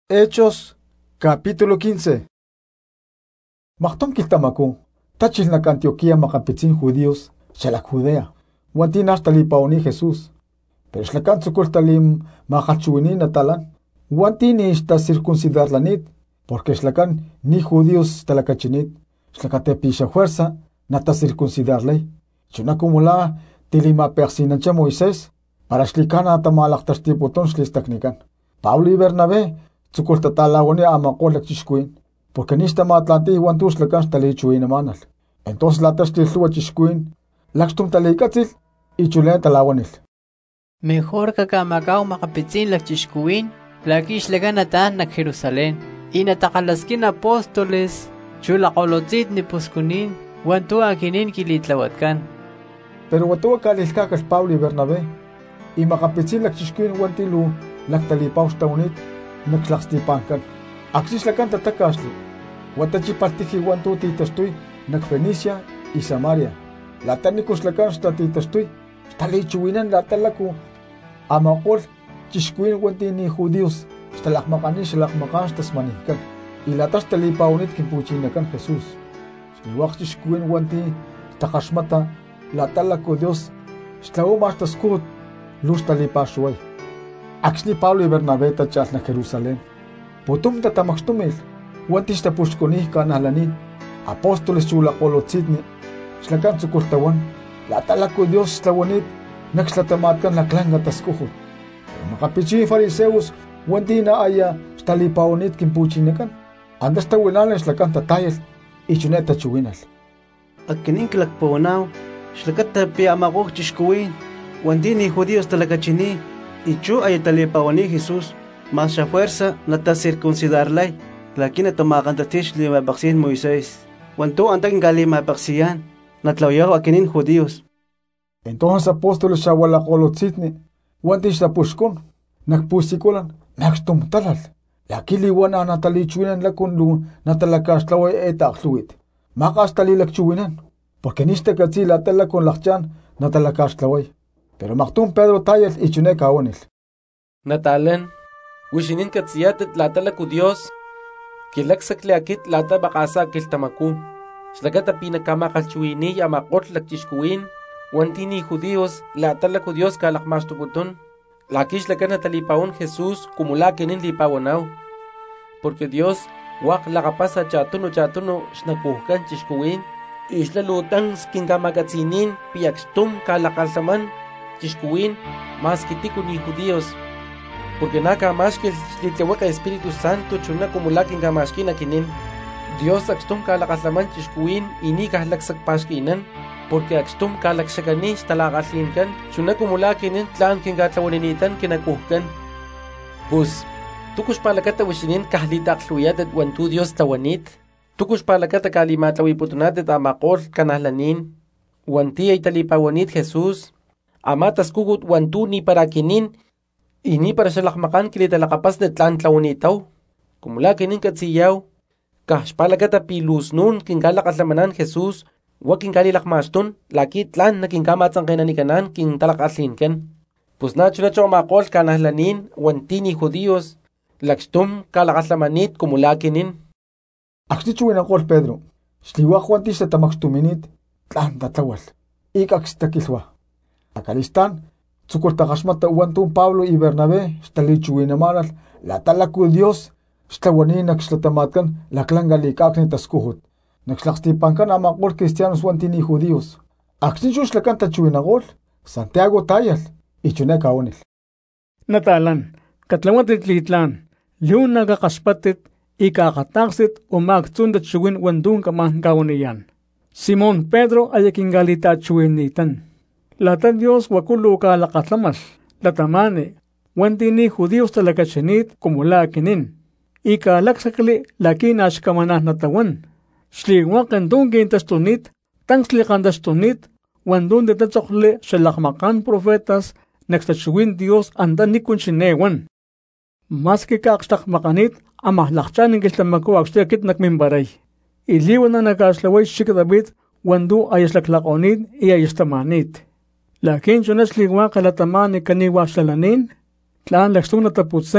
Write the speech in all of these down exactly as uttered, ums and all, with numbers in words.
Hechos, capítulo quince. Machtom kiltamaku, tachil nak Antioquía makapitzin judíos, shalak Judea, wantin hasta lipaoni Jesús. Pero shlakan tzukultalim mahachuini natalan, wantin ishta circuncidar lanit, porque shlakan ni judíos talakachinit, shlakatepisha fuerza, nata circuncidar ley. Chunakumula tilima persinancha Moisés, para shlikana tamalaktastipoton shlistaknikan. Pablo y Bernabé, tzukultatalawani amakolak chishkuin, porque nista matlanti wantus lakan talichuin manal. Entonces la tastilua chishkuin, lakstum talikatzil, y chulen talawanil. Mejor kakamakaw makapitzin lak chishkuin, lakish laganatan nak Jerusalén, y natakalaskin apóstoles, chulakolotzit ni puskunin, wantu akinin kilitlawatkan. Pero watu kalilkakas Pablo y Bernabé, y makapitzin lak chishkuin wantilu, laktalipaus taunit, nakslakstipankan. Aksis lakan tatakasli, watachipaltiki wantu titastuy, nak Fenicia y Samaria. Latanikus lakan statitastuy, stalichuinan latalaku, amakol, chishkuin wanti ni judíos, stalakmakani shalakmakan stasmanikan, y latas talipaunit kimpuchinakan Jesús. Sliwak chishkuin wanti, stakashmata, latalaku Dios, stlaumas taskut, luz talipashuay. Axni Pablo y Bernabé tachas na Jerusalén. Putum tatamaxtumil, wantis tapushkonih kanalanin, apóstoles chulakolotzitni, shlakan tzukultawan, latalaku Dios tlawanit, nakslatamatkan laklanga taskuhut. Makapichi fariseus, wanti na aya stalipaunit kimpuchinakan, andas tawinal shlakan tatayel, ichuneta chuwinal. Akinin kilakpawanaw, shlakat tapia amagok chishkuwin, wanti ni judíos talakachini, Ichu ay talipawani Jesús, mas siya fuerza na ta circuncidarlay, laki na tumakantatish lima baksin Moisés. Wanto ang taging gali mabaksiyan, natlawyaw akinin judíos. Entonces apóstoles shawalakolotzitni, wantish tapushkon, nakpusikulan, nakstumtalal, laki liwan ang natalichuinan lakunlu natalakaslaway etakluit, makas talilakchuinan, porque nista katsila talakon lakchan natalakaslaway. Pero maktum Pedro tayel y chune kaonil. Natalan, wishinin katsiyatet latalaku Dios, kilaksakle akit lata bakasa kiltamaku. Shlagata pinakamakalchuini yamakot lakchishkuin, wantini judíos latalaku Dios kalakmastubutun. Lakish lakan natalipaun Jesús kumulakinin lipawanaw. Porque Dios wak lakapasa chatuno chatuno shnakuhkan chishkuin, islalutang skinkamakatsinin piyakstum kalakalsaman, chishkuin más kitiku ni judíos, porque naka mashkil litlewaka Espíritu Santo chuna kumulakin kamashkin akinin. Dios akstum kalakaslaman chishkuin ini kahlaksak pashkinan, porque akstum kalakshakani talakaslinkan chuna kumulakinin tlan kingatlawaninitan kinakuhkan. Pues tukush palakata wishinin kahlitakhluyat at wantu Dios tawanit, tukush palakata kalimatlawiputunatet amakol kanahlanin, wanti ay talipawanit Jesús, amatas kugut wantu ni para kinin, ini para shalakmakan kilitalakapas de tlan tlaunitaw, kumula kinin katsiyaw, kahshpalagata pilus nun kinkalakaslamanan Jesús, wak kinkalilakmastun, laki tlan na kinkamatsankenanikanan kintalakaslinken. Pues nacho nacho amakol kanahlanin, wanti ni judíos, lakstum kalakaslamanit kumula kinin. Akstichuin akol Pedro, shliwak wantis sa tamakstuminit, tlan tatlawal, ikakstakilwa. Akalistan, tzukultakashmata uantun Pablo y Bernabé, stalichuinamanal, la talaku Dios, stlawani nakslatamatkan, laklanga likakni taskuhut, nakslakstipankan amakol cristianos wantini judíos. Aksinchus lakan tachuinagol, Santiago tayal, ichune kaonil. Natalan, katlawatit litlan, liun nagakaspatit, ikakataksit umaktsundat chuwin wandun kaman kaoniyan. Simon Pedro ayaking galita chuinitan. Lata Dios wakulu kalakatlamas, latamane, wantini judíos talakachinit kumula kinin. Ika laksakli lakin ashkamanah natawan. Shliwak dungin tastunit, tangslikan tastunit, wandun de tatsokle shalakmakan profetas, nakstachuin Dios andan ni kunchinewan. Maski kakstakmakanit, amah lakchanin kiltamako akstakit nakmimbaray. Iliwan na nakaslaway shikadabit, wandu ayaslaklakonit, iyayastamanit. Lakin chunas liwa kalataman ni kaniwa shalanin, tlaan lakstung nataputsay,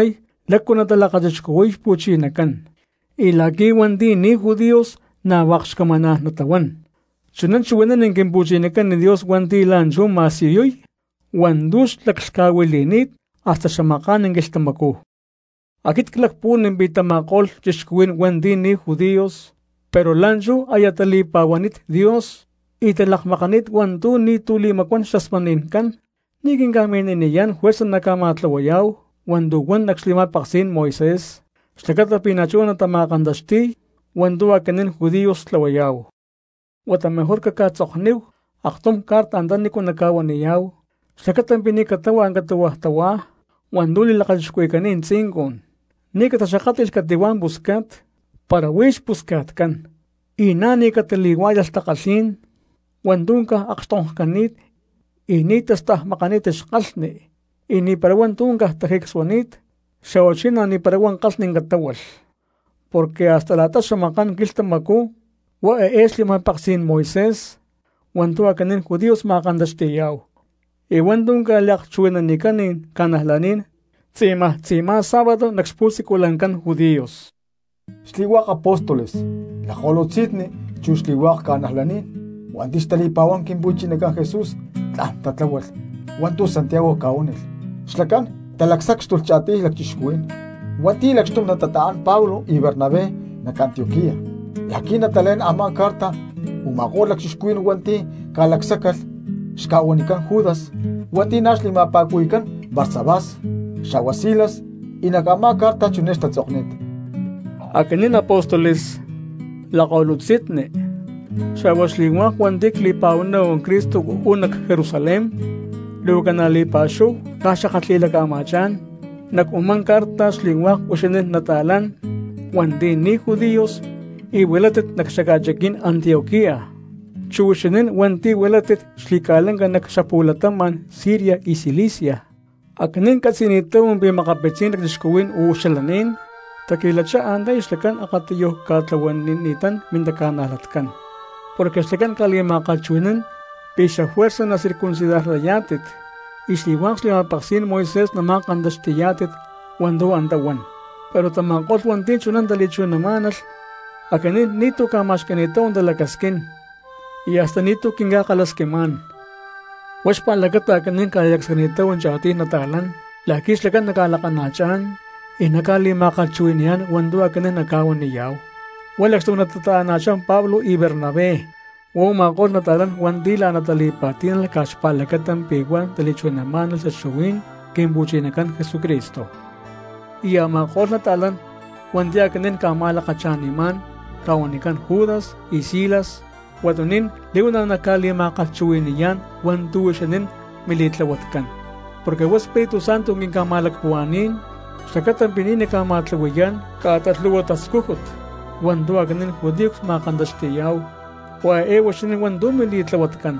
lakunadalakadachkuwish puchinakan. Ilakiwan di ni judíos na wakshkamana natawan. Sunan chuwenan en kimpuchinakan ni Dios wanti lancho masiyoy, wandush lakskawillinit hasta shamakan en gestamaku. Akit klakpun en bitamakol chishkuin wandi ni judíos, pero lancho ayatalipawanit Dios, italakmakanit wandu ni tulimakwan shasmaninkan, niging gamin iniyan huwesa nakamatlawayaw, wandu wan nakslimapaksin Moises, shlakata pinachuan na tamakandashti, wandu akanin judíos tlawayaw. Wata mejor kakatsokniw, aktom karta andan ni kunakawaniyaw, shlakatan pinikatawa ang katawahtawa, wandu lilakadishkuikanin tsingon, ni katashakatil katiwan buskat, para wish buskat kan, ina ni kataliwayas takasin, wandun ka akstongkanit, initas tah makanitis kalni, ini parawan tungkah tahikswanit, shawachina ni parawan kalning katawal, porque hasta la tasamakan kiltamaku, wa e es limapaksin Moises, wantu akanin judíos makandashtiyaw. Iwandun ka lakchuenan ni kanin kanahlanin, tsima tsima sábado nakspusikulankan judíos. Sliwak apóstoles, lakolotzitni, chusliwak kanahlanin, wantis talipawan kimbuchinakan Jesús, tlan tatlawal, wantu Santiago kaunil. Shlakan, talaksakstul chatih lakchishkuin, wanti lakstum natataan Pablo y Bernabé nak Antioquía. Laki natalen ama karta, umakor lakchishkuin wanti kalaksakal, shkawanikan Judas, wanti nashli mapakuikan Barsabás, Shawasilas, y nakama karta chunesta tzoknet. Akanin apóstoles, lakolutzitne, shawasliwak wandik lipawna ng Kristo unak Jerusalem, luganalipasyo, kasakatlila kamachan, nakumang karta sliwak usinin natalan, wandi ni judíos, iwelatit naksakadyakin Antioquía, chuusinin wanti welatit slikalang ka naksapulataman Syria y Cilicia. Akanin katsinito ang bimakapetsin nagdiskuwin o shalanin, takilat siya anday islakan akatiyo katlawanin nitan mindakanalatkan. Porque islakan kalimakatsuinin, pisa fuerza na sirkunsidar layatit, isliwang slimapaksin Moises na makandashtiyatit wando antawan. Pero tamakot wantin sunan dalitsuan namanal, akanin nito kamaskanito ang dalakaskin, y hasta nito kingakalaskiman. Was palagata akanin kayakskanito ang jati natalan, lakis lakan nakalakanachan, inakalimakatsuin yan wando akanin nakawan niyaw. Walaks itong natataan na siyang Pablo y Bernabé, o makol natalan wandila natalipatin lakas palagatan pigwan dalitsuan namanal sa suwin kimbuchinakan Jesucristo. Iya makol natalan wandi akanin kamalakachaniman, kawanikan Judas y Silas, watunin liw na nakalimakatsuin niyan wandu siyanin militlawatkan. Porque was Espiritu Santo nging kamalakpuanin, sakatan pinini kamatlawayan katatluwataskuhut, wandu aganin judiyok makandashtiyaw, wa ewa siyanin wandu militlawatkan.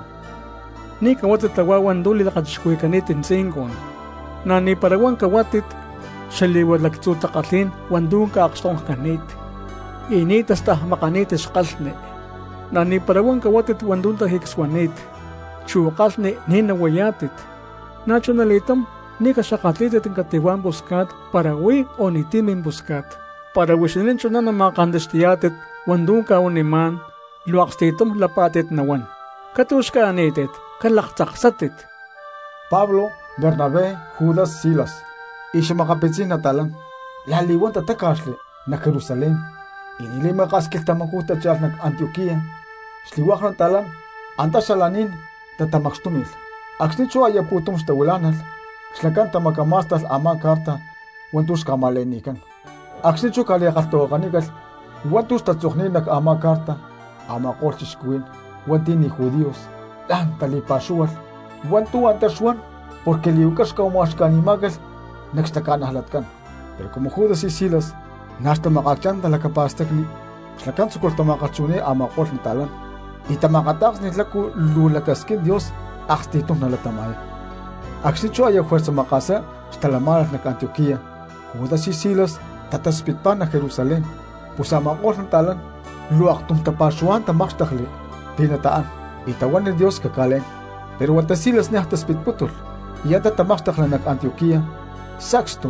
Ni kawatit tawa wandu lilakadishkuikanitin singon, na ni parawan kawatit shaliwad laktsutakatlin wandu kaakstong kanit. Initas tah makanitis kalne, na ni parawan kawatit wandun tahikswanit, chukasne ninawayatit, nationalitam ni kasakatlitit ang katiwan buskat para wi o nitimin buskat, para wisinin siya na makandestiyatit wandun kauniman, luakstitom lapatit nawan, katus ka anitit, kalaktsaksatit. Pablo, Bernabé, Judas, Silas, isya makapitsin natalan, laliwan tatakasli na Jerusalem, inili makaskil tamakuta chal nag Antioquía, sliwak ng talan, antas salanin, tatamakstumil. Aksnicho ayaputum stawilanal, slakan tamakamastas ama karta, wantus kamalenikan. Aksnicho kaliakaltokanikal, wantus tatsuknin nag ama karta, ama korchiskuin, wanti ni judíos, lan talipasual, wantu antaswan, porque liukas kaumaskanimagal, nagstakanahlatkan. Pero como Judas y Silas, nasta makakchan talakapastakni, slakan sukul tamakatsune ama kort ni talan. Itamakataks nitlaku lulakaskin Dios akstitong nalatamay. Aksicho ay fuerza makasa stalamaras na Antioquía. Judas y Silas tataspit pa na Jerusalem. Pusama ko ng talan luaktong tapasuan tamaktakli. Pinataan. Itawan ni Dios kakalen. Pero wata Silas niya taspit putol. Iyata tamaktakla na Antioquía. Saksto.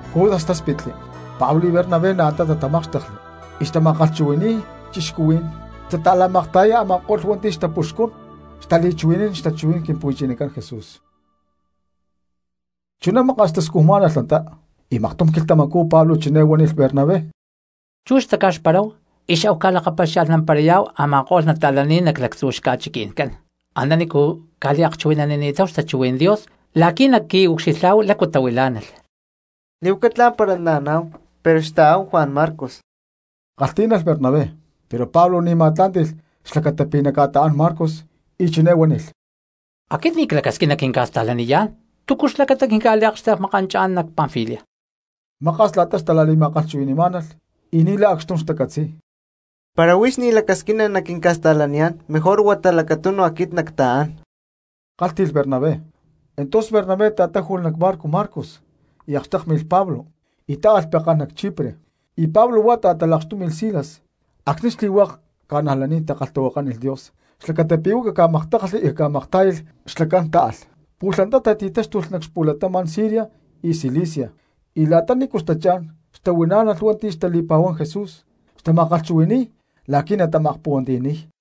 Judas taspitli, Pablo y Bernabé naata tatamakxtakli, ixtamakgalchuwini, chixkuwin, tatalamakhtaya amaqol wanti ixtapuxkun, ixtalichuwinin ixtachuwin kinpuichinikan Jesús. Chuna maqastaskuhmana tlanta, imaqtum kiltamaku Pablo chinewanil Bernabé. Chus takaxparaw, ixaw kalaqapasyaal ng pariyaw amaqol na talanin naglaksuxkachikinkan. Andaniku kaliaqchuwinaniniitaw ixtachuwin Dios, laki nagkiuxislaw lakutawilanal. Liucatlan para nanaw, pero está Juan Marcos. Qaltinas Bernabé, pero Pablo ni matlantil xlakatapinakataan Marcos y chinewanil. Akit ni klakaskinakinkastalaniyaan, tukuslakatakinkaliaqstaq maqanchaan nak Panfilia. Maqaslatas talalimakgalchuwinimanal, inila axtum xtakatsi. Para wis ni lakaskina nakinkastalanian, mejor watalakatuno akit naktaan. Qaltil Bernabé. Entonces Bernabé tatajul nakbarco Marcos, y axtakmil Pablo, y taalpeqanak Chipre, y Pablo wata atalaqstumil Silas, aknixliwaq kanalanin taqaltawakanil Dios, xlakatapiuka kamaqtaqli y kamaqtayil xlakan taal. Pulantata titastul nakspulataman Siria y Cilicia, y latanikus tachan, xtawinanal wanti xtalipawan Jesús, xtamaqalchuwini, lakin atamaqpuantini.